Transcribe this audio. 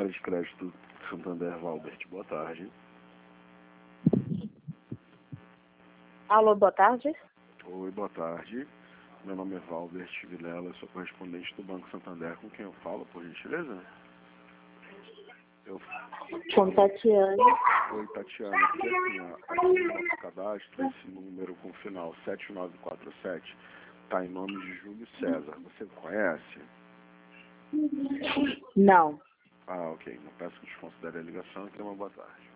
Carteira de Crédito Santander, Valbert. Boa tarde. Alô, boa tarde. Oi, boa tarde. Meu nome é Valbert Vilela, eu sou correspondente do Banco Santander. Com quem eu falo, por gentileza? Com Tatiana. Oi, Tatiana. Aqui, assim, aqui no nosso cadastro, esse número com final 7947 está em nome de Júlio César. Você conhece? Não. Ah, ok. Não peço que desconsidere a ligação e tenha uma boa tarde.